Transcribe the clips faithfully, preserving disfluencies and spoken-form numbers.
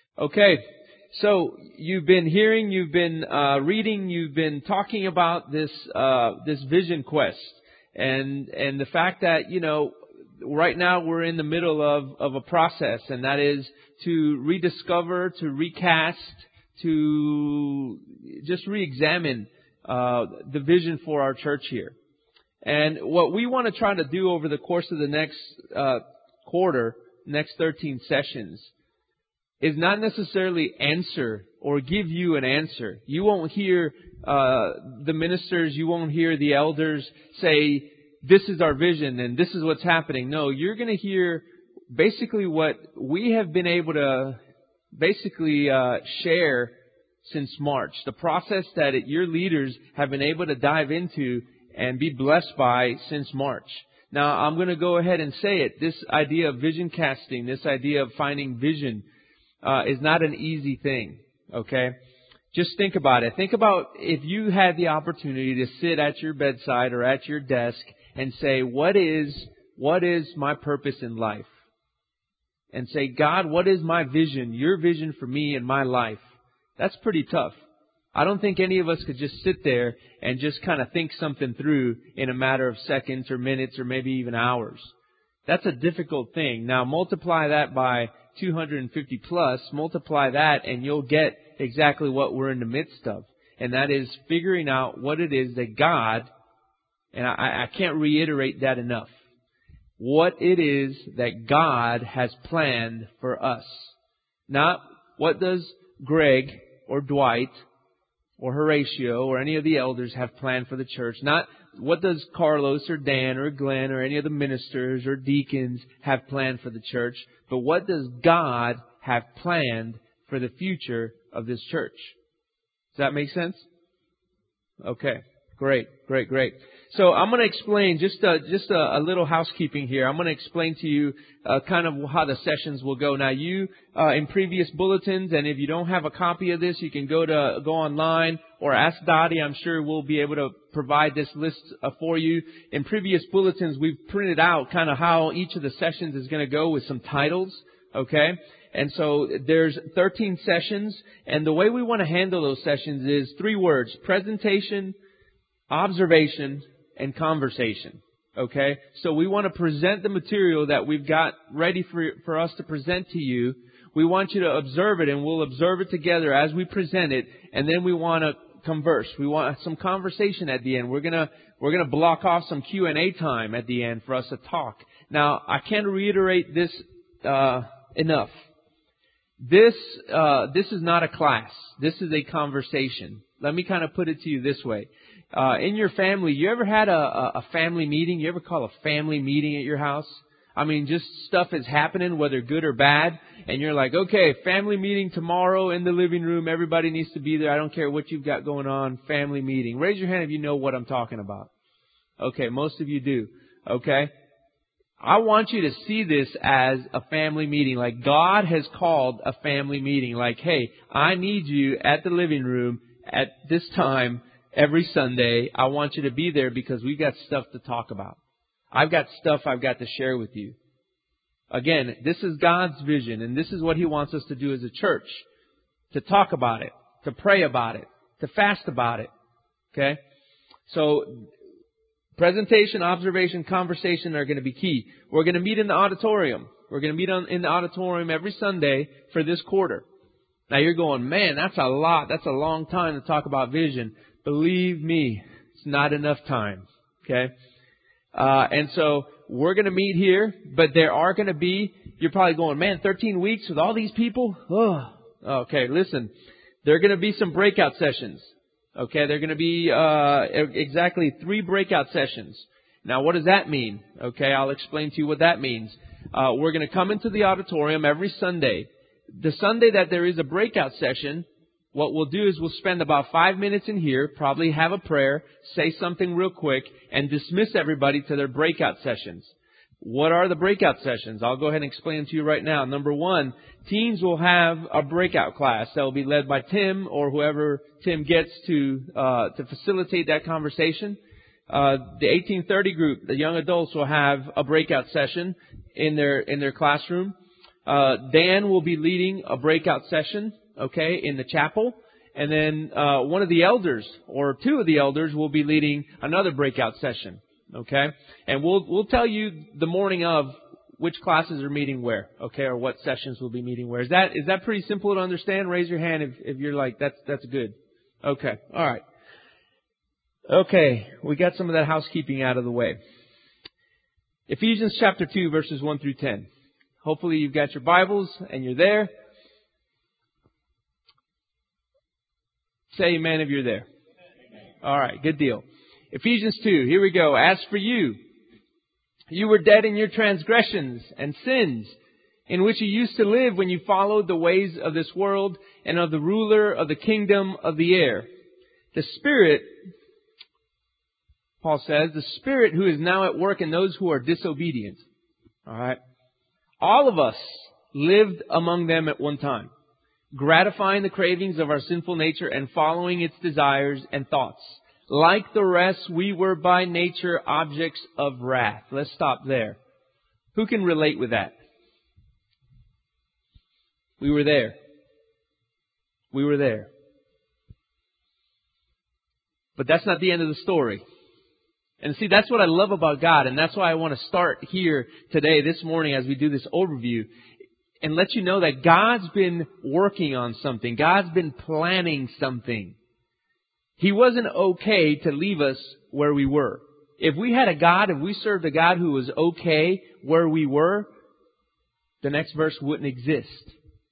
Okay, so you've been hearing, you've been uh, reading, you've been talking about this uh, this vision quest, and and the fact that you know right now we're in the middle of of a process, and that is to rediscover, to recast, to just re-examine uh, the vision for our church here. And what we want to try to do over the course of the next uh, quarter, next thirteen sessions, is not necessarily answer or give you an answer. You won't hear uh, the ministers, you won't hear the elders say, this is our vision and this is what's happening. No, you're going to hear basically what we have been able to basically uh, share since March. The process that it, your leaders have been able to dive into and be blessed by since March. Now, I'm going to go ahead and say it. This idea of vision casting, this idea of finding vision, Uh, is not an easy thing, okay? Just think about it. Think about if you had the opportunity to sit at your bedside or at your desk and say, what is, what is my purpose in life? And say, God, what is my vision, your vision for me in my life? That's pretty tough. I don't think any of us could just sit there and just kind of think something through in a matter of seconds or minutes or maybe even hours. That's a difficult thing. Now multiply that by two hundred fifty plus, multiply that and you'll get exactly what we're in the midst of. And that is figuring out what it is that God, and I, I can't reiterate that enough, what it is that God has planned for us. Not what does Greg or Dwight or Horatio or any of the elders have planned for the church. Not what does Carlos or Dan or Glenn or any of the ministers or deacons have planned for the church. But what does God have planned for the future of this church? Does that make sense? Okay. Great, great, great. So I'm going to explain just a, just a, a little housekeeping here. I'm going to explain to you uh, kind of how the sessions will go. Now, you uh, in previous bulletins, and if you don't have a copy of this, you can go to go online or ask Dottie. I'm sure we'll be able to provide this list uh, for you. In previous bulletins, we've printed out kind of how each of the sessions is going to go with some titles. Okay. And so there's thirteen sessions, and the way we want to handle those sessions is three words: presentation, observation, and conversation. Okay? So we want to present the material that we've got ready for, for us to present to you. We want you to observe it, and we'll observe it together as we present it, and then we want to converse. We want some conversation at the end. We're gonna, we're gonna block off some Q and A time at the end for us to talk. Now, I can't reiterate this, uh, enough. This, uh, this is not a class. This is a conversation. Let me kind of put it to you this way. Uh, in your family, you ever had a, a family meeting? You ever call a family meeting at your house? I mean, just stuff is happening, whether good or bad. And you're like, okay, family meeting tomorrow in the living room. Everybody needs to be there. I don't care what you've got going on. Family meeting. Raise your hand if you know what I'm talking about. Okay, most of you do. Okay. I want you to see this as a family meeting. Like God has called a family meeting. Like, hey, I need you at the living room at this time every Sunday. I want you to be there because we've got stuff to talk about. I've got stuff I've got to share with you. Again, this is God's vision, and this is what He wants us to do as a church. To talk about it, to pray about it, to fast about it. Okay? So, presentation, observation, conversation are going to be key. We're going to meet in the auditorium. We're going to meet on, in the auditorium every Sunday for this quarter. Now you're going, man, that's a lot. That's a long time to talk about vision. Believe me, it's not enough time. Okay? Uh, and so we're going to meet here, but there are going to be, you're probably going, man, thirteen weeks with all these people? Oh, okay, listen, there are going to be some breakout sessions. Okay, there are going to be, uh, exactly three breakout sessions. Now, what does that mean? Okay, I'll explain to you what that means. Uh, we're going to come into the auditorium every Sunday. The Sunday that there is a breakout session, what we'll do is we'll spend about five minutes in here, probably have a prayer, say something real quick, and dismiss everybody to their breakout sessions. What are the breakout sessions? I'll go ahead and explain them to you right now. Number one, teens will have a breakout class that will be led by Tim or whoever Tim gets to uh, to facilitate that conversation. Uh, the eighteen thirty group, the young adults, will have a breakout session in their in their classroom. Uh, Dan will be leading a breakout session, okay, in the chapel. And then uh, one of the elders or two of the elders will be leading another breakout session, okay? And we'll we'll tell you the morning of which classes are meeting where, okay, or what sessions will be meeting where. Is that is that pretty simple to understand? Raise your hand if, if you're like, that's that's good. Okay, all right. Okay, we got some of that housekeeping out of the way. Ephesians chapter two, verses one through ten. Hopefully you've got your Bibles and you're there. Say amen if you're there. All right, good deal. Ephesians two, here we go. As for you, you were dead in your transgressions and sins, in which you used to live when you followed the ways of this world and of the ruler of the kingdom of the air. The Spirit, Paul says, the Spirit who is now at work in those who are disobedient. All right. All of us lived among them at one time, gratifying the cravings of our sinful nature and following its desires and thoughts. Like the rest, we were by nature objects of wrath. Let's stop there. Who can relate with that? We were there. We were there. But that's not the end of the story. And see, that's what I love about God. And that's why I want to start here today, this morning, as we do this overview, and let you know that God's been working on something. God's been planning something. He wasn't okay to leave us where we were. If we had a God, if we served a God who was okay where we were, the next verse wouldn't exist.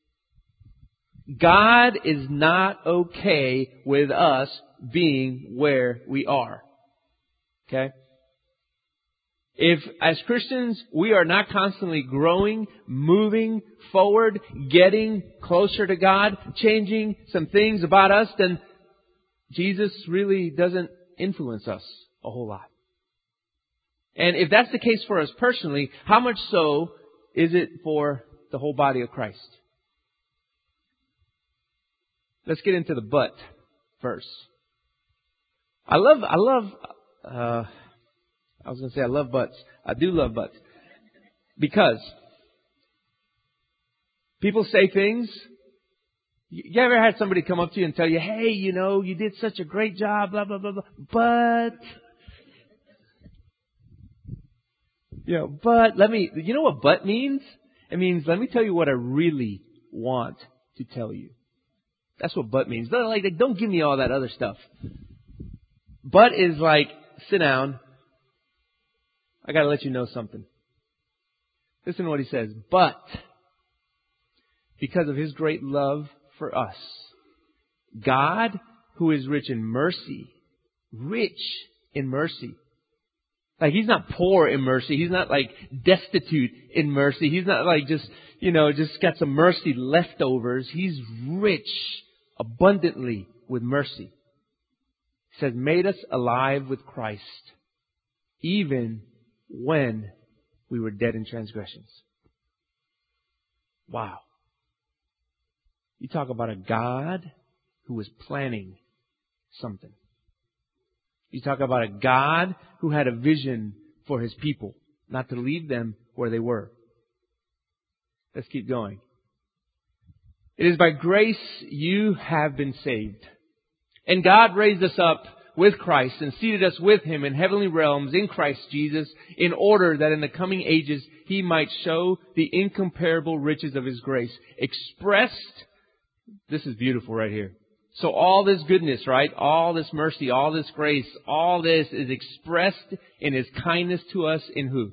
God is not okay with us being where we are. Okay? If, as Christians, we are not constantly growing, moving forward, getting closer to God, changing some things about us, then Jesus really doesn't influence us a whole lot. And if that's the case for us personally, how much so is it for the whole body of Christ? Let's get into the but first. I love, I love, uh, I was going to say I love butts. I do love butts. Because people say things. You ever had somebody come up to you and tell you, hey, you know, you did such a great job, blah, blah, blah, blah. But, you know, but let me, you know what but means? It means, let me tell you what I really want to tell you. That's what but means. They're like, don't give me all that other stuff. But is like, sit down. I got to let you know something. Listen to what he says. But because of His great love for us, God, who is rich in mercy, rich in mercy. Like He's not poor in mercy. He's not like destitute in mercy. He's not like just, you know, just got some mercy leftovers. He's rich abundantly with mercy. He says, made us alive with Christ, even when we were dead in transgressions. Wow. You talk about a God who was planning something. You talk about a God who had a vision for His people, not to leave them where they were. Let's keep going. It is by grace you have been saved. And God raised us up with Christ and seated us with Him in heavenly realms in Christ Jesus, in order that in the coming ages He might show the incomparable riches of His grace, expressed. This is beautiful right here. So all this goodness, right? All this mercy, all this grace, all this is expressed in His kindness to us in who?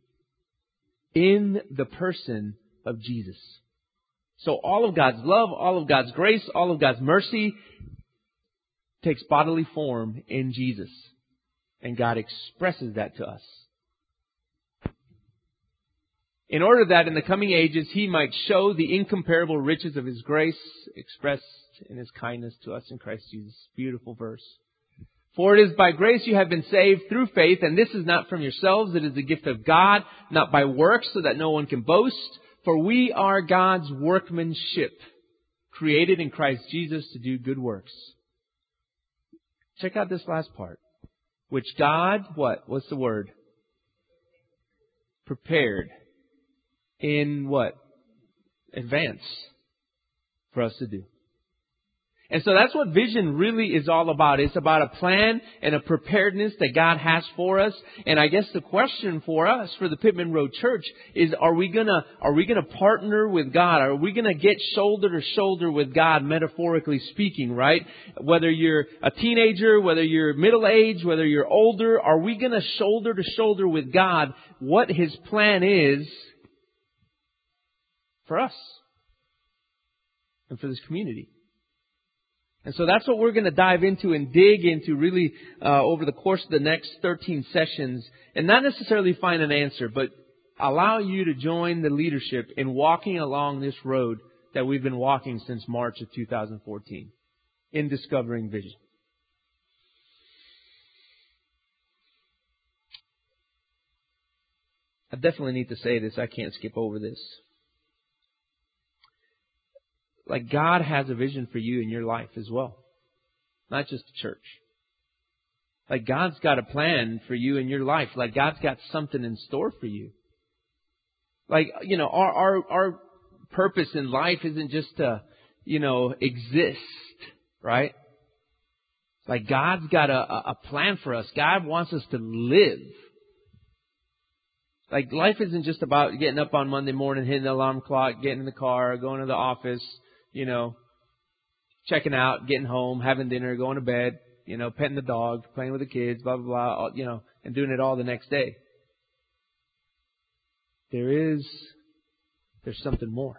In the person of Jesus. So all of God's love, all of God's grace, all of God's mercy takes bodily form in Jesus. And God expresses that to us. In order that in the coming ages He might show the incomparable riches of His grace expressed in His kindness to us in Christ Jesus. Beautiful verse. For it is by grace you have been saved through faith, and this is not from yourselves, it is the gift of God, not by works, so that no one can boast. For we are God's workmanship, created in Christ Jesus to do good works. Check out this last part. Which God, what? What's the word? Prepared. In what? advance for us to do. And so that's what vision really is all about. It's about a plan and a preparedness that God has for us. And I guess the question for us, for the Pittman Road Church, is are we gonna, are we gonna partner with God? Are we gonna get shoulder to shoulder with God, metaphorically speaking, right? Whether you're a teenager, whether you're middle-aged, whether you're older, are we gonna shoulder to shoulder with God what His plan is for us and for this community? And so that's what we're going to dive into and dig into really uh, over the course of the next thirteen sessions. And not necessarily find an answer, but allow you to join the leadership in walking along this road that we've been walking since March of two thousand fourteen in discovering vision. I definitely need to say this. I can't skip over this. Like, God has a vision for you in your life as well. Not just the church. Like, God's got a plan for you in your life. Like, God's got something in store for you. Like, you know, our, our, our purpose in life isn't just to, you know, exist, right? Like, God's got a, a plan for us. God wants us to live. Like, life isn't just about getting up on Monday morning, hitting the alarm clock, getting in the car, going to the office, you know, checking out, getting home, having dinner, going to bed, you know, petting the dog, playing with the kids, blah, blah, blah, you know, and doing it all the next day. There is, there's something more.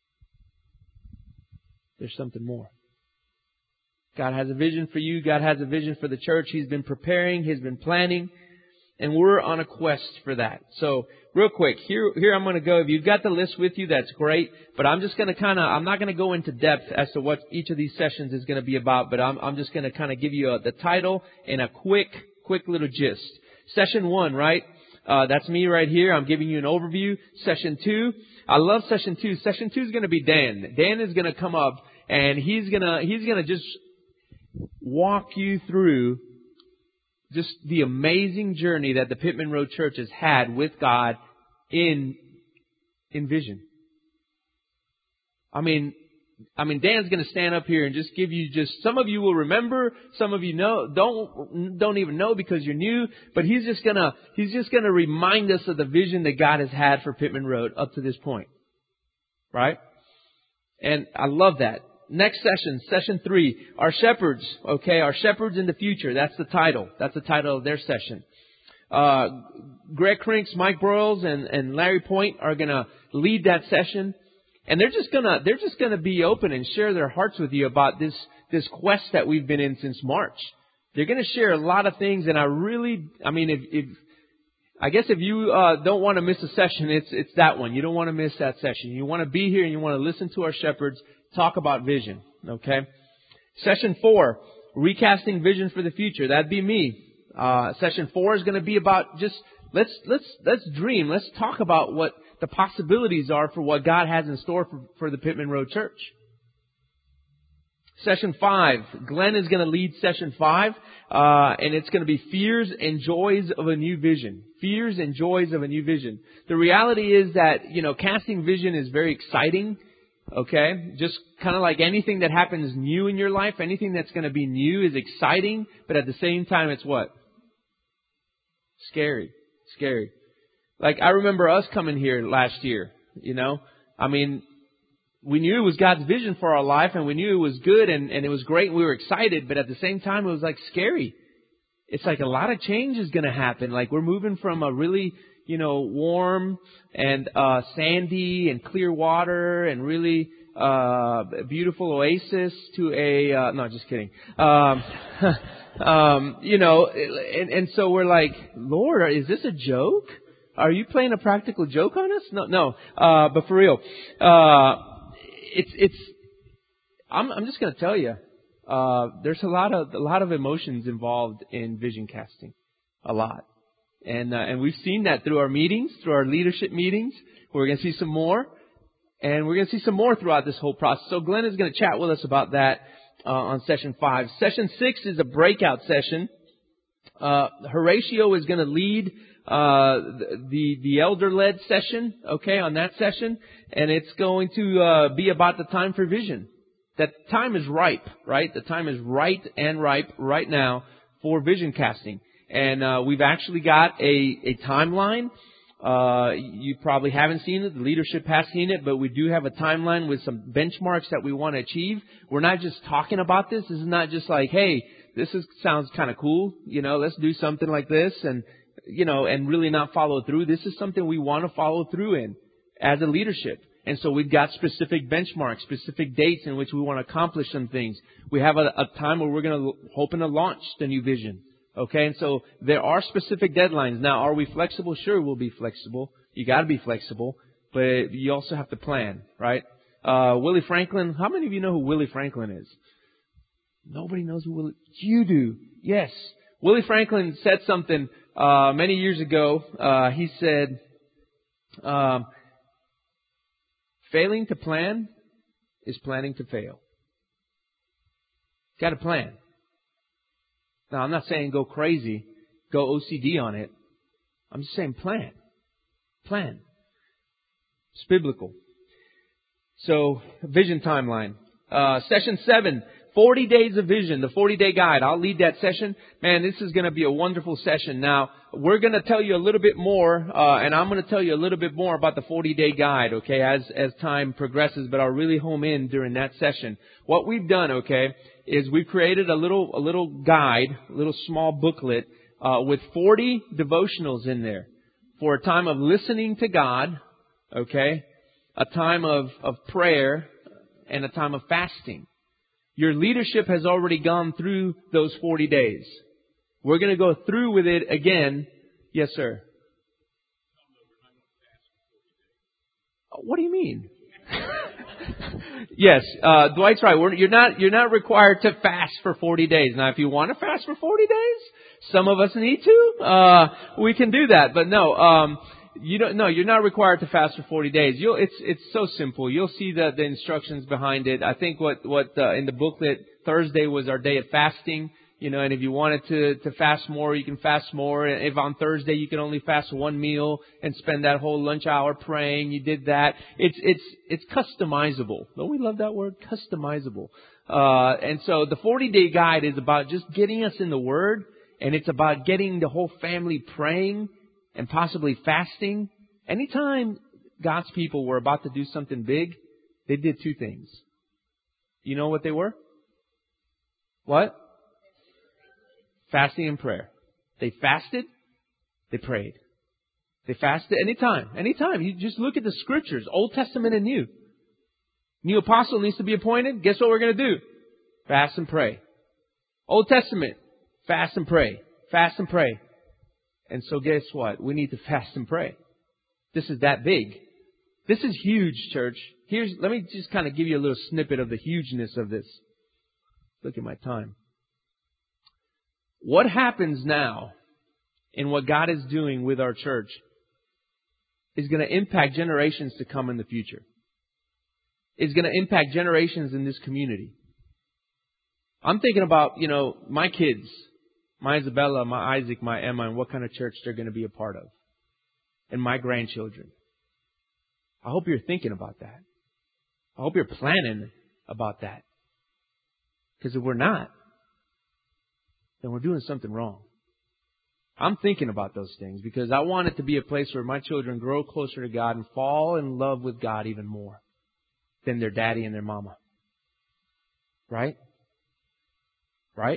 There's something more. God has a vision for you. God has a vision for the church. He's been preparing. He's been planning. And we're on a quest for that. So, real quick, here, here I'm going to go. If you've got the list with you, that's great. But I'm just going to kind of, I'm not going to go into depth as to what each of these sessions is going to be about. But I'm, I'm just going to kind of give you a, the title and a quick, quick little gist. Session one, right? Uh, that's me right here. I'm giving you an overview. Session two. I love session two. Session two is going to be Dan. Dan is going to come up and he's going to, he's going to just walk you through just the amazing journey that the Pittman Road Church has had with God in, in vision. I mean, I mean, Dan's going to stand up here and just give you just, some of you will remember, some of you know, don't, don't even know because you're new, but he's just going to, he's just going to remind us of the vision that God has had for Pittman Road up to this point. Right? And I love that. Next session, session three, our shepherds, okay, our shepherds in the future. That's the title. That's the title of their session. Uh, Greg Crinks, Mike Broyles, and, and Larry Point are going to lead that session. And they're just going to, they're just going to be open and share their hearts with you about this, this quest that we've been in since March. They're going to share a lot of things. And I really, I mean, if, if I guess if you, uh, don't want to miss a session, it's, it's that one. You don't want to miss that session. You want to be here and you want to listen to our shepherds talk about vision, okay? Session four, recasting vision for the future. That'd be me. Uh, session four is going to be about just, let's, let's, let's dream. Let's talk about what the possibilities are for what God has in store for, for the Pittman Road Church. Session five, Glenn is going to lead session five, uh, and it's going to be fears and joys of a new vision. Fears and joys of a new vision. The reality is that, you know, casting vision is very exciting. Okay, just kind of like anything that happens new in your life, anything that's going to be new is exciting, but at the same time, it's what? Scary. Scary. Like, I remember us coming here last year, you know? I mean, we knew it was God's vision for our life, and we knew it was good, and, and it was great, and we were excited, but at the same time, it was like scary. It's like a lot of change is going to happen. Like, we're moving from a really, you know, warm and uh sandy and clear water and really uh beautiful oasis to a uh no, just kidding. Um um you know, and, and so we're like, Lord, is this a joke? Are you playing a practical joke on us? No, no. Uh but for real. Uh it's it's I'm I'm just going to tell you, uh there's a lot of a lot of emotions involved in vision casting. A lot. And uh, and we've seen that through our meetings, through our leadership meetings. We're going to see some more. And we're going to see some more throughout this whole process. So Glenn is going to chat with us about that uh, on session five. Session six is a breakout session. Uh, Horatio is going to lead uh, the, the elder-led session, okay, on that session. And it's going to, uh, be about the time for vision. That time is ripe, right? The time is right and ripe right now for vision casting. And, uh, we've actually got a, a timeline. Uh, you probably haven't seen it. The leadership has seen it, but we do have a timeline with some benchmarks that we want to achieve. We're not just talking about this. This is not just like, hey, this is, sounds kind of cool. You know, let's do something like this and, you know, and really not follow through. This is something we want to follow through in as a leadership. And so we've got specific benchmarks, specific dates in which we want to accomplish some things. We have a, a time where we're going to, hoping to launch the new vision. Okay, and so there are specific deadlines. Now, are we flexible? Sure, we'll be flexible. You got to be flexible, but you also have to plan, right? Uh, Willie Franklin. How many of you know who Willie Franklin is? Nobody knows who Willie. You do. Yes, Willie Franklin said something uh, many years ago. Uh, he said, um, "Failing to plan is planning to fail." Got to plan. Now, I'm not saying go crazy, go O C D on it. I'm just saying plan. Plan. It's biblical. So, vision timeline. Uh, session seven, forty days of vision, the forty-day guide. I'll lead that session. Man, this is going to be a wonderful session. Now, we're going to tell you a little bit more, uh, and I'm going to tell you a little bit more about the forty-day guide, okay, as, as time progresses, but I'll really home in during that session. What we've done, okay, is we've created a little, a little guide, a little small booklet, uh, with forty devotionals in there for a time of listening to God, okay, a time of, of prayer, and a time of fasting. Your leadership has already gone through those forty days. We're going to go through with it again. Yes, sir. What do you mean? Yes, uh, Dwight's right. We're, you're not you're not required to fast for forty days. Now, if you want to fast for forty days, some of us need to. Uh, we can do that, but no. Um, You don't. No, you're not required to fast for forty days. You'll. It's it's so simple. You'll see the the instructions behind it. I think what what uh, in the booklet, Thursday was our day of fasting. You know, and if you wanted to to fast more, you can fast more. If on Thursday you can only fast one meal and spend that whole lunch hour praying, you did that. It's it's it's customizable. Don't we love that word, customizable? Uh, and so the forty day guide is about just getting us in the Word, and it's about getting the whole family praying and possibly fasting. Anytime God's people were about to do something big, they did two things. You know what they were? What? Fasting and prayer. They fasted. They prayed. They fasted anytime. Anytime. You just look at the Scriptures, Old Testament and New. New apostle needs to be appointed. Guess what we're going to do? Fast and pray. Old Testament. Fast and pray. Fast and pray. And so guess what? We need to fast and pray. This is that big. This is huge, church. Here's, let me just kind of give you a little snippet of the hugeness of this. Look at my time. What happens now in what God is doing with our church is going to impact generations to come in the future. It's going to impact generations in this community. I'm thinking about, you know, my kids. My Isabella, my Isaac, my Emma, and what kind of church they're going to be a part of. And my grandchildren. I hope you're thinking about that. I hope you're planning about that. Because if we're not, then we're doing something wrong. I'm thinking about those things because I want it to be a place where my children grow closer to God and fall in love with God even more than their daddy and their mama. Right? Right?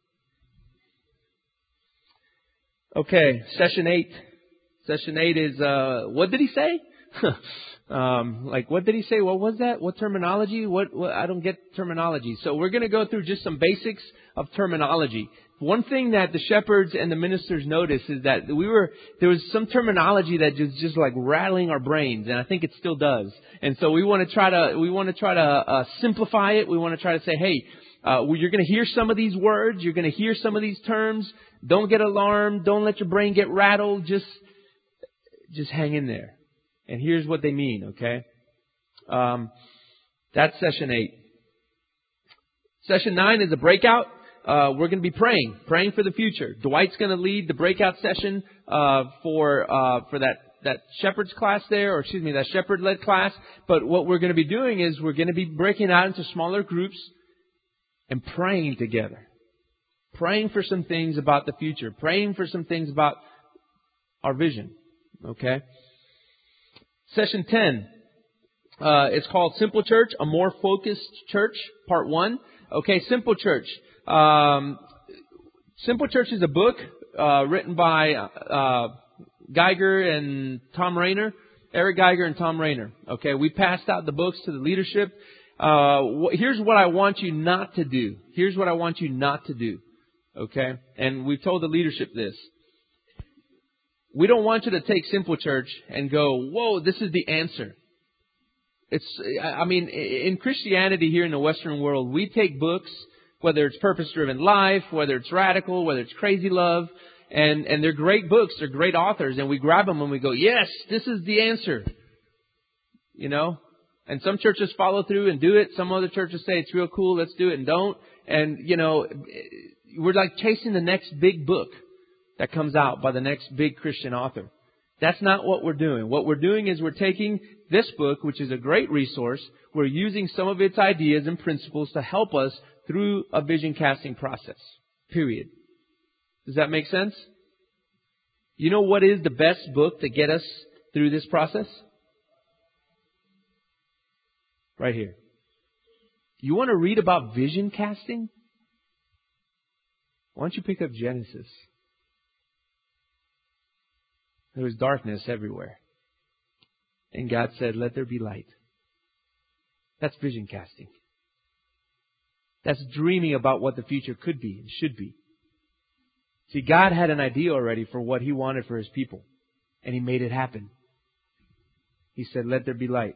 Okay, session eight. Session eight is, uh, what did he say? um, like, what did he say? What was that? What terminology? What, what? I don't get terminology. So we're going to go through just some basics of terminology. One thing that the shepherds and the ministers noticed is that we were, there was some terminology that just, just like rattling our brains, and I think it still does. And so we want to try to, we want to try to, uh, simplify it. We want to try to say, hey, uh, well, you're going to hear some of these words. You're going to hear some of these terms. Don't get alarmed. Don't let your brain get rattled. Just, just hang in there. And here's what they mean, okay? Um, that's session eight. Session nine is a breakout. uh, we're going to be praying, praying for the future. Dwight's going to lead the breakout session uh, for uh, for that that shepherd's class there, or excuse me, that shepherd-led class. But what we're going to be doing is we're going to be breaking out into smaller groups and praying together, praying for some things about the future, praying for some things about our vision. Okay. Session ten. Uh, it's called Simple Church, a more focused church, part one. Okay, Simple Church. Um, Simple Church is a book uh, written by uh, Geiger and Tom Rainer, Eric Geiger and Tom Rainer. Okay, we passed out the books to the leadership. Uh, wh- here's what I want you not to do. Here's what I want you not to do. Okay, and we've told the leadership this. We don't want you to take Simple Church and go, whoa, this is the answer. It's, I mean, in Christianity here in the Western world, we take books, whether it's Purpose-Driven Life, whether it's Radical, whether it's Crazy Love, and, and they're great books, they're great authors, and we grab them and we go, yes, this is the answer. You know? And some churches follow through and do it. Some other churches say it's real cool, let's do it, and don't. And, you know, we're like chasing the next big book that comes out by the next big Christian author. That's not what we're doing. What we're doing is we're taking this book, which is a great resource. We're using some of its ideas and principles to help us through a vision casting process. Period. Does that make sense? You know what is the best book to get us through this process? Right here. You want to read about vision casting? Why don't you pick up Genesis? There was darkness everywhere. And God said, let there be light. That's vision casting. That's dreaming about what the future could be and should be. See, God had an idea already for what He wanted for His people. And He made it happen. He said, let there be light.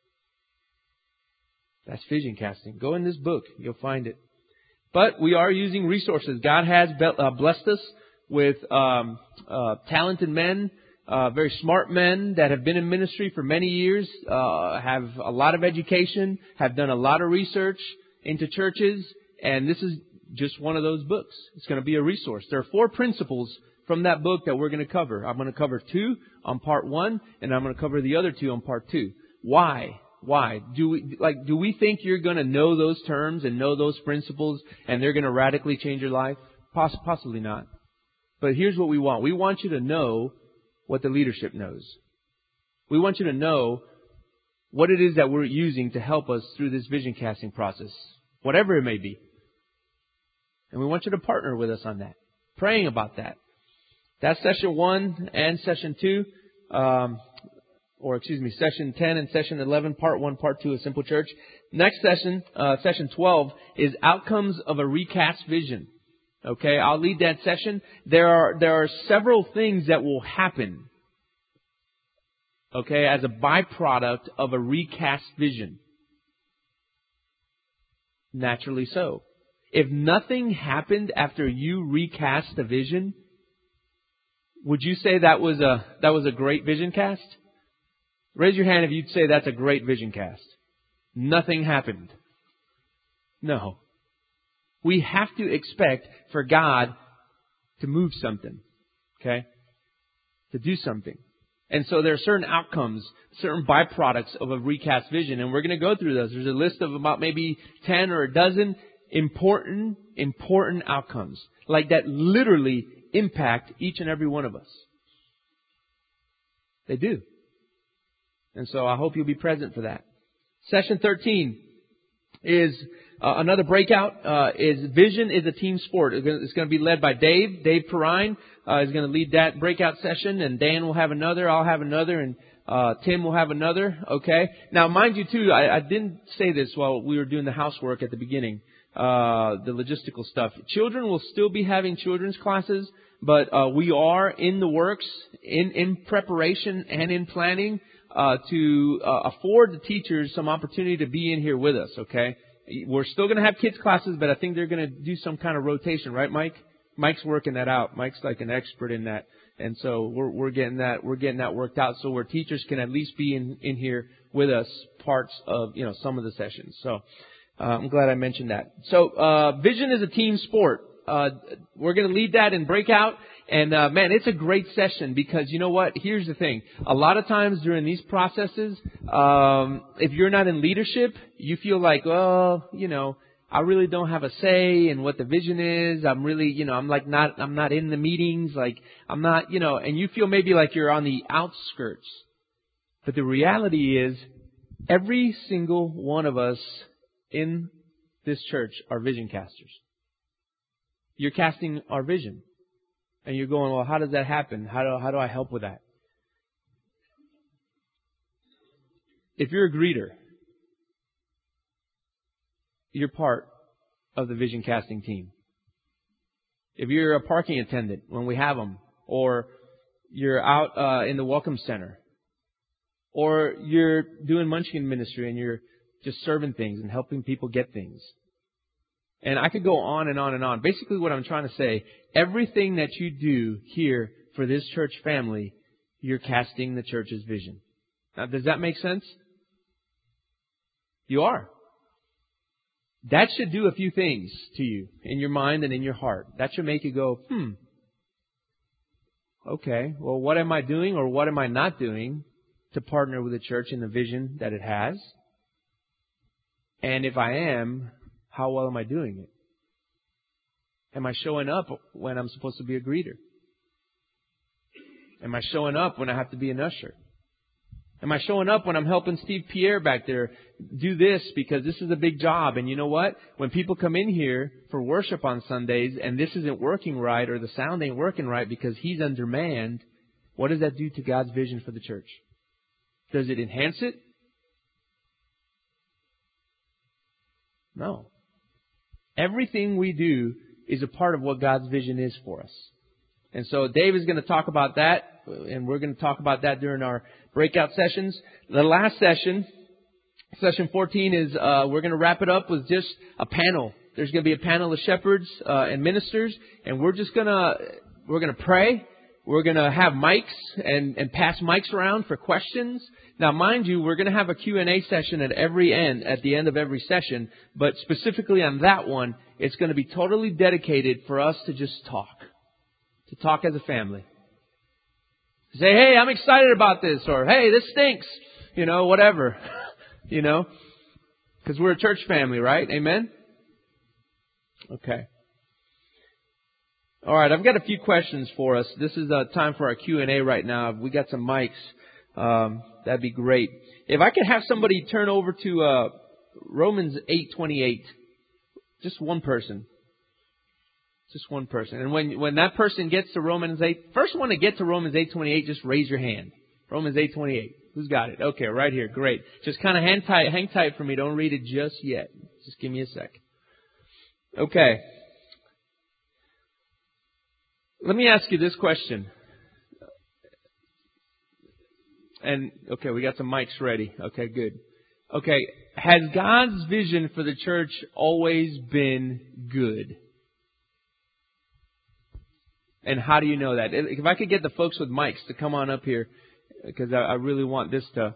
That's vision casting. Go in this book. You'll find it. But we are using resources. God has blessed us with um, uh, talented men, Uh, very smart men that have been in ministry for many years, uh, have a lot of education, have done a lot of research into churches, and this is just one of those books. It's going to be a resource. There are four principles from that book that we're going to cover. I'm going to cover two on part one, and I'm going to cover the other two on part two. Why? Why? Do we, like, do we think you're going to know those terms and know those principles, and they're going to radically change your life? Poss- possibly not. But here's what we want. We want you to know what the leadership knows. We want you to know what it is that we're using to help us through this vision casting process, whatever it may be. And we want you to partner with us on that, praying about that. That's session one and session two, um, or excuse me, session ten and session eleven, part one, part two of Simple Church. Next session, uh, session twelve, is outcomes of a recast vision. Okay, I'll lead that session. There are there are several things that will happen, okay, as a byproduct of a recast vision. Naturally so. If nothing happened after you recast a vision, would you say that was a that was a great vision cast? Raise your hand if you'd say that's a great vision cast. Nothing happened. No. We have to expect for God to move something, okay? To do something. And so there are certain outcomes, certain byproducts of a recast vision, and we're going to go through those. There's a list of about maybe ten or a dozen important, important outcomes, like that literally impact each and every one of us. They do. And so I hope you'll be present for that. Session thirteen is uh, another breakout. Uh, is Vision is a team sport. It's going to be led by Dave. Dave Perrine uh, is going to lead that breakout session, and Dan will have another. I'll have another, and uh, Tim will have another. Okay. Now, mind you, too, I, I didn't say this while we were doing the housework at the beginning, uh, the logistical stuff. Children will still be having children's classes, but uh, we are in the works, in in preparation, and in planning. Uh, to uh, afford the teachers some opportunity to be in here with us, okay? We're still going to have kids classes, but I think they're going to do some kind of rotation, right, Mike? Mike's working that out. Mike's like an expert in that, and so we're we're getting that we're getting that worked out, so where teachers can at least be in in here with us parts of you know some of the sessions. So Uh, I'm glad I mentioned that. So, uh, vision is a team sport. Uh, we're going to lead that in breakout. And, uh, man, it's a great session because you know what? Here's the thing. A lot of times during these processes, um, if you're not in leadership, you feel like, well, you know, I really don't have a say in what the vision is. I'm really, you know, I'm like not, I'm not in the meetings. Like I'm not, you know, and you feel maybe like you're on the outskirts. But the reality is every single one of us in this church are vision casters. You're casting our vision. And you're going, well, how does that happen? How do, how do I help with that? If you're a greeter, you're part of the vision casting team. If you're a parking attendant when we have them, or you're out uh, in the welcome center, or you're doing munchkin ministry and you're just serving things and helping people get things. And I could go on and on and on. Basically what I'm trying to say, everything that you do here for this church family, you're casting the church's vision. Now, does that make sense? You are. That should do a few things to you in your mind and in your heart. That should make you go, hmm, okay, well, what am I doing or what am I not doing to partner with the church in the vision that it has? And if I am, how well am I doing it? Am I showing up when I'm supposed to be a greeter? Am I showing up when I have to be an usher? Am I showing up when I'm helping Steve Pierre back there do this because this is a big job? And you know what? When people come in here for worship on Sundays and this isn't working right or the sound ain't working right because he's undermanned, what does that do to God's vision for the church? Does it enhance it? No. Everything we do is a part of what God's vision is for us. And so Dave is going to talk about that, and we're going to talk about that during our breakout sessions. The last session, session fourteen, is uh, we're going to wrap it up with just a panel. There's going to be a panel of shepherds uh, and ministers, and we're just going to we're going to pray. We're going to have mics and, and pass mics around for questions. Now, mind you, we're going to have a Q and A session at every end, at the end of every session. But specifically on that one, it's going to be totally dedicated for us to just talk. To talk as a family. Say, hey, I'm excited about this. Or, hey, this stinks. You know, whatever. You know. Because we're a church family, right? Amen? Okay. All right, I've got a few questions for us. This is uh, time for our Q and A right now. We got some mics. Um, that'd be great. If I could have somebody turn over to uh, Romans eight twenty-eight. Just one person. Just one person. And when when that person gets to Romans eight, first one to get to Romans eight twenty-eight, just raise your hand. Romans eight twenty-eight. Who's got it? Okay, right here. Great. Just kind of hang tight, hang tight for me. Don't read it just yet. Just give me a sec. Okay. Let me ask you this question. And, okay, we got some mics ready. Okay, good. Okay, has God's vision for the church always been good? And how do you know that? If I could get the folks with mics to come on up here, because I, I really want this to...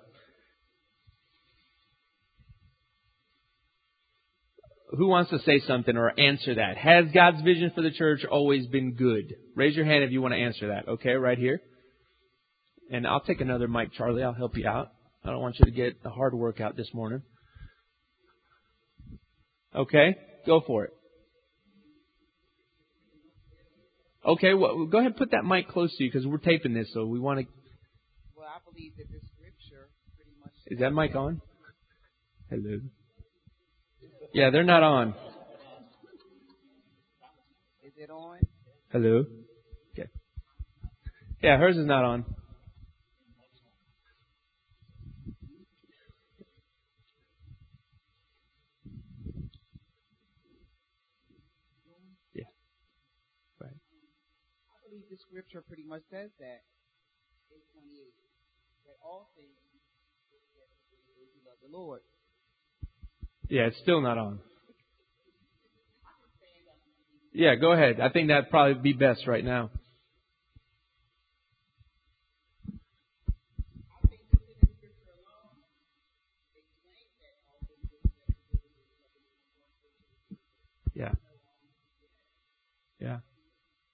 Who wants to say something or answer that? Has God's vision for the church always been good? Raise your hand if you want to answer that. Okay, right here. And I'll take another mic, Charlie. I'll help you out. I don't want you to get the hard work out this morning. Okay, go for it. Okay, well, go ahead and put that mic close to you because we're taping this, so we want to... Well, I believe that the scripture pretty much... Is that mic on? Hello. Yeah, they're not on. Is it on? Hello. Okay. Yeah, hers is not on. Yeah. Right. I believe the scripture pretty much says that. eight twenty-eight. That all things you love the Lord. Yeah, it's still not on. Yeah, go ahead. I think that'd probably be best right now.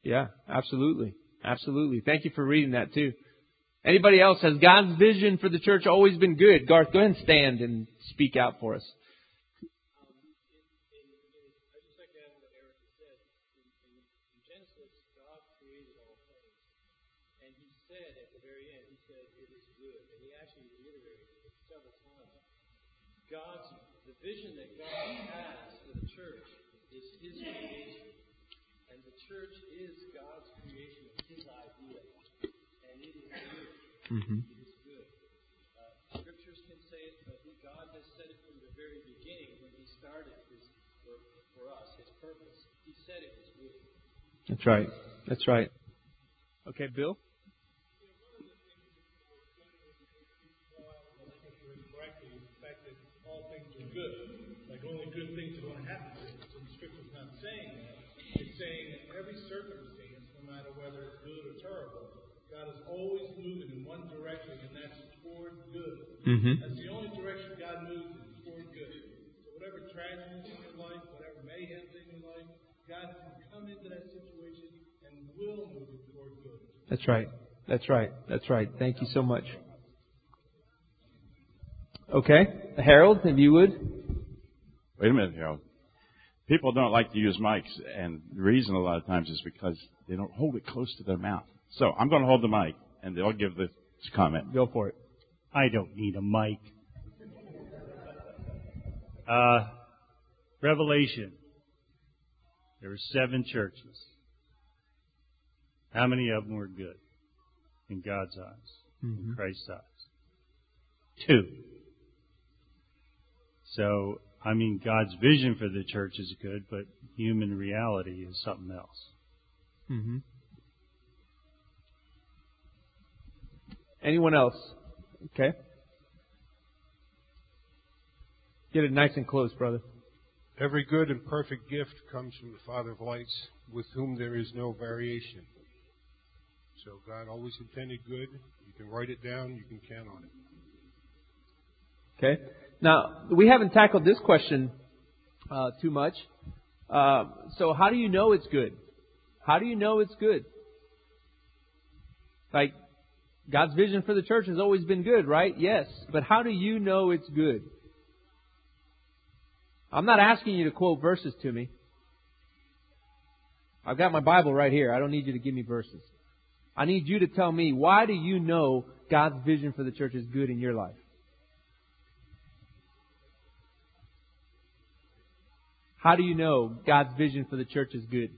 Yeah, absolutely. Absolutely. Thank you for reading that too. Anybody else? Has God's vision for the church always been good? Garth, go ahead and stand and speak out for us. God's, the vision that God has for the church is His creation. And the church is God's creation, His idea. And it is good. Mm-hmm. It is good. Uh, scriptures can say it, but God has said it from the very beginning when He started His, for, for us, His purpose. He said it was good. That's right. That's right. Okay, Bill? Good. Like only good things are going to happen to us. So the Scripture's not saying that. It's saying in every circumstance, no matter whether it's good or terrible, God is always moving in one direction, and that's toward good. Mm-hmm. That's the only direction God moves in, toward good. So whatever tragedy is in your life, whatever mayhem is in your life, God can come into that situation and will move it toward good. That's right. That's right. That's right. Thank you so much. Okay. Harold, if you would. Wait a minute, Harold. People don't like to use mics, and the reason a lot of times is because they don't hold it close to their mouth. So I'm going to hold the mic, and they'll give the comment. Go for it. I don't need a mic. Uh, Revelation. There were seven churches. How many of them were good in God's eyes, Mm-hmm. in Christ's eyes? Two. So, I mean, God's vision for the church is good, but human reality is something else. Mm-hmm. Anyone else? Okay. Get it nice and close, brother. Every good and perfect gift comes from the Father of lights, with whom there is no variation. So God always intended good. You can write it down. You can count on it. Okay. Now, we haven't tackled this question uh, too much. Uh, so how do you know it's good? How do you know it's good? Like, God's vision for the church has always been good, right? Yes. But how do you know it's good? I'm not asking you to quote verses to me. I've got my Bible right here. I don't need you to give me verses. I need you to tell me, why do you know God's vision for the church is good in your life? How do you know God's vision for the church is good?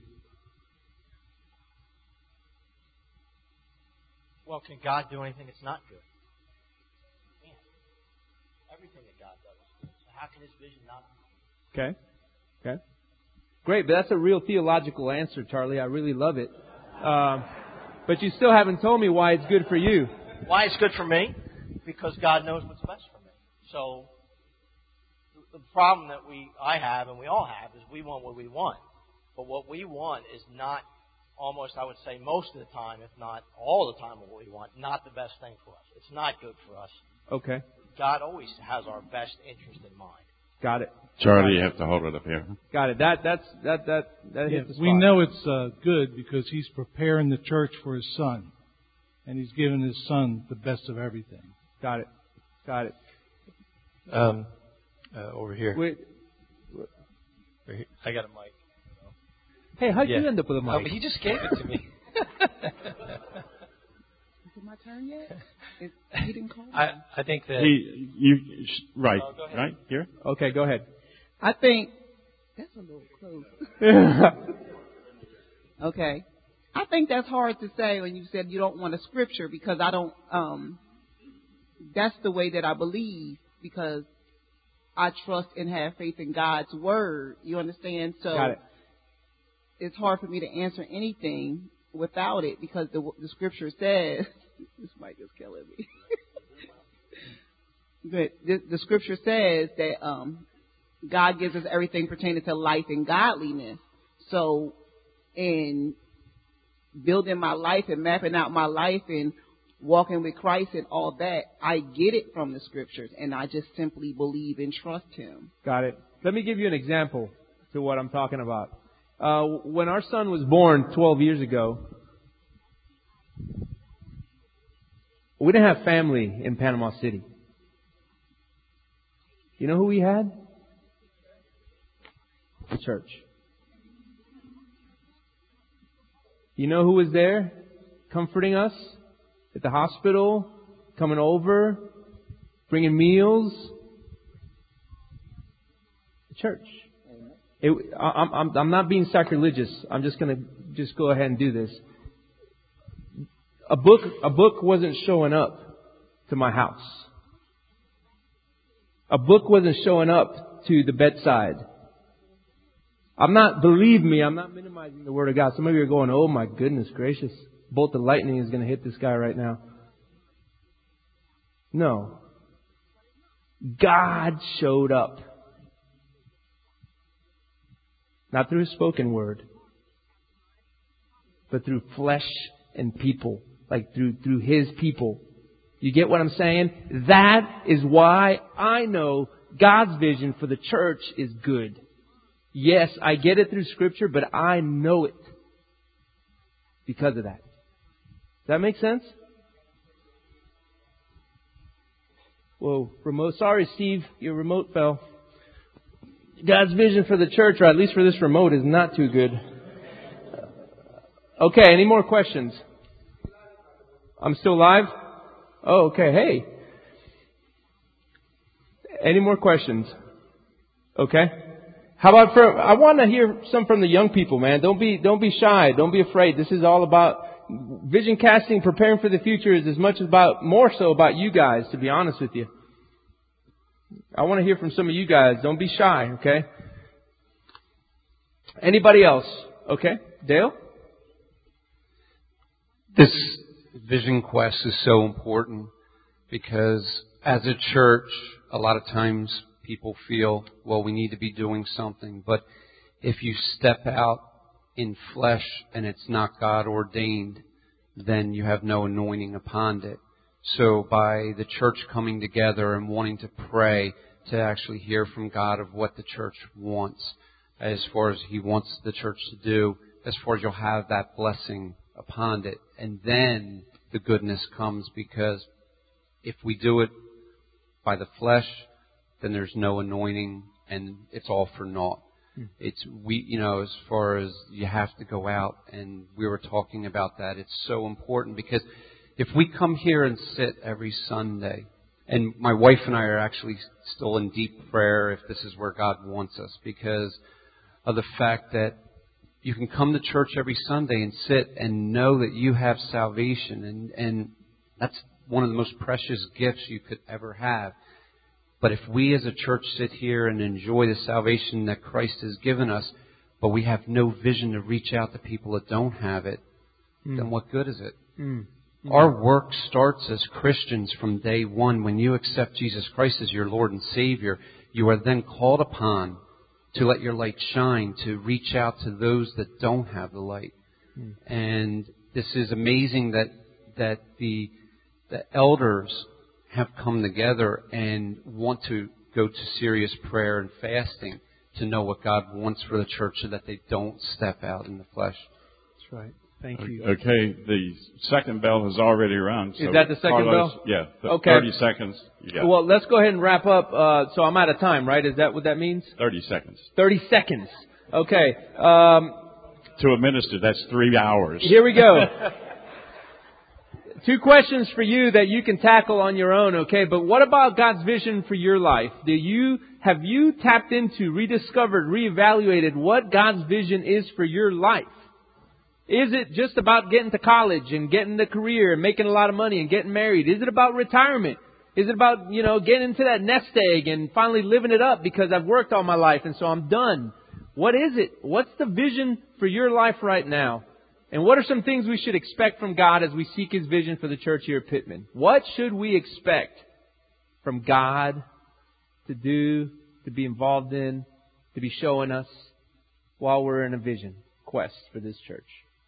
Well, can God do anything that's not good? He can't. Everything that God does is good. So how can His vision not be good? Okay. Okay. Great, but that's a real theological answer, Charlie. I really love it. Um, but you still haven't told me why it's good for you. Why it's good for me? Because God knows what's best for me. So the problem that we I have and we all have is we want what we want. But what we want is not almost, I would say, most of the time, if not all the time what we want, not the best thing for us. It's not good for us. Okay. God always has our best interest in mind. Got it. Charlie, you have to hold it up here. Got it. That that's that that that Yeah, hits the spot. we know it's uh, good because He's preparing the church for His Son. And He's giving His Son the best of everything. Got it. Got it. Um, uh, over here. Wait. Right here. I got a mic. Hey, how'd Yeah. you end up with a mic? Oh, but he just gave it to me. Is it my turn yet? Is, he didn't call me. I, I think that... He, you, right, Oh, go ahead. right, here? Okay, go ahead. I think that's a little close. Okay. I think that's hard to say when you said you don't want a scripture because I don't, um, that's the way that I believe because I trust and have faith in God's word. You understand? So Got it. it's hard for me to answer anything without it because the, the scripture says, this mic is killing me. But the, the scripture says that um, God gives us everything pertaining to life and godliness. So in building my life and mapping out my life and walking with Christ and all that, I get it from the scriptures and I just simply believe and trust Him. Got it. Let me give you an example to what I'm talking about. Uh, when our son was born twelve years ago, we didn't have family in Panama City. You know who we had? The church. You know who was there comforting us at the hospital, coming over, bringing meals? The church. It, I'm, I'm, I'm not being sacrilegious. I'm just going to just go ahead and do this. A book, a book wasn't showing up to my house. A book wasn't showing up to the bedside. I'm not, believe me, I'm not minimizing the Word of God. Some of you are going, oh my goodness gracious, bolt of lightning is going to hit this guy right now. No. God showed up. Not through His spoken word, but through flesh and people. Like through, through His people. You get what I'm saying? That is why I know God's vision for the church is good. Yes, I get it through Scripture, but I know it because of that. Does that make sense? Whoa, remote. Sorry, Steve, your remote fell. God's vision for the church, or at least for this remote, is not too good. Okay, any more questions? I'm still live? Oh, okay. Hey. Any more questions? Okay. How about for, I want to hear some from the young people, man. Don't be, don't be shy. Don't be afraid. This is all about vision casting, preparing for the future is as much about, more so about you guys, to be honest with you. I want to hear from some of you guys. Don't be shy, okay? Anybody else? Okay. Dale? This vision quest is so important because as a church, a lot of times people feel, well, we need to be doing something. But if you step out in flesh and it's not God ordained, then you have no anointing upon it. So by the church coming together and wanting to pray to actually hear from God of what the church wants, as far as He wants the church to do, as far as you'll have that blessing upon it. And then the goodness comes, because if we do it by the flesh, then there's no anointing and it's all for naught. Hmm. It's, we, you know, as far as you have to go out, and we were talking about that, it's so important because if we come here and sit every Sunday, and my wife and I are actually still in deep prayer if this is where God wants us, because of the fact that you can come to church every Sunday and sit and know that you have salvation, and, and that's one of the most precious gifts you could ever have. But if we as a church sit here and enjoy the salvation that Christ has given us, but we have no vision to reach out to people that don't have it, mm. then what good is it? Mm. Mm. Our work starts as Christians from day one. When you accept Jesus Christ as your Lord and Savior, you are then called upon to let your light shine, to reach out to those that don't have the light. Mm. And this is amazing that that the the elders have come together and want to go to serious prayer and fasting to know what God wants for the church so that they don't step out in the flesh. That's right. Thank you. Okay, the second bell has already rung. So is that the second Carlos, bell? Yeah. Okay. thirty seconds. You got well, let's go ahead and wrap up. Uh, so I'm out of time, right? Is that what that means? thirty seconds. thirty seconds. Okay. Um, to a minister, that's three hours. Here we go. Two questions for you that you can tackle on your own, okay? But what about God's vision for your life? Do you, have you tapped into, rediscovered, reevaluated what God's vision is for your life? Is it just about getting to college and getting the career and making a lot of money and getting married? Is it about retirement? Is it about, you know, getting into that nest egg and finally living it up because I've worked all my life and so I'm done? What is it? What's the vision for your life right now? And what are some things we should expect from God as we seek His vision for the church here at Pittman? What should we expect from God to do, to be involved in, to be showing us while we're in a vision quest for this church?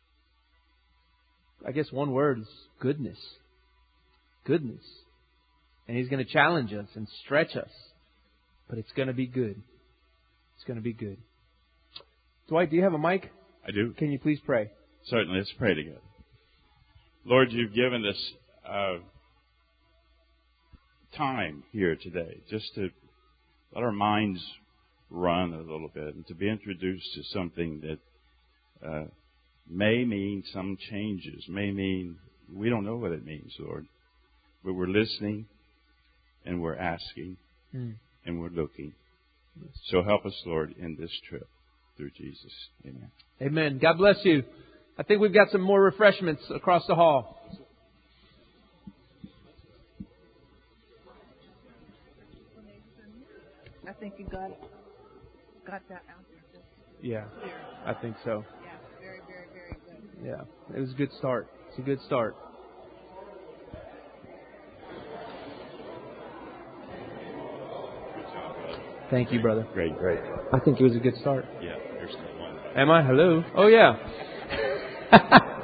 I guess one word is goodness. Goodness. And He's going to challenge us and stretch us. But it's going to be good. It's going to be good. Dwight, do you have a mic? I do. Can you please pray? Certainly. Let's pray together. Lord, you've given us uh, time here today just to let our minds run a little bit and to be introduced to something that uh, may mean some changes, may mean we don't know what it means, Lord. But we're listening and we're asking mm. and we're looking. So help us, Lord, in this trip through Jesus. Amen. Amen. God bless you. I think we've got some more refreshments across the hall. I think you got got that answer. Yeah, I think so. Yeah, very, very, very good. Yeah, it was a good start. It's a good start. Thank you, brother. Great, great. I think it was a good start. Yeah, there's the one. Am I? Hello? Oh, yeah.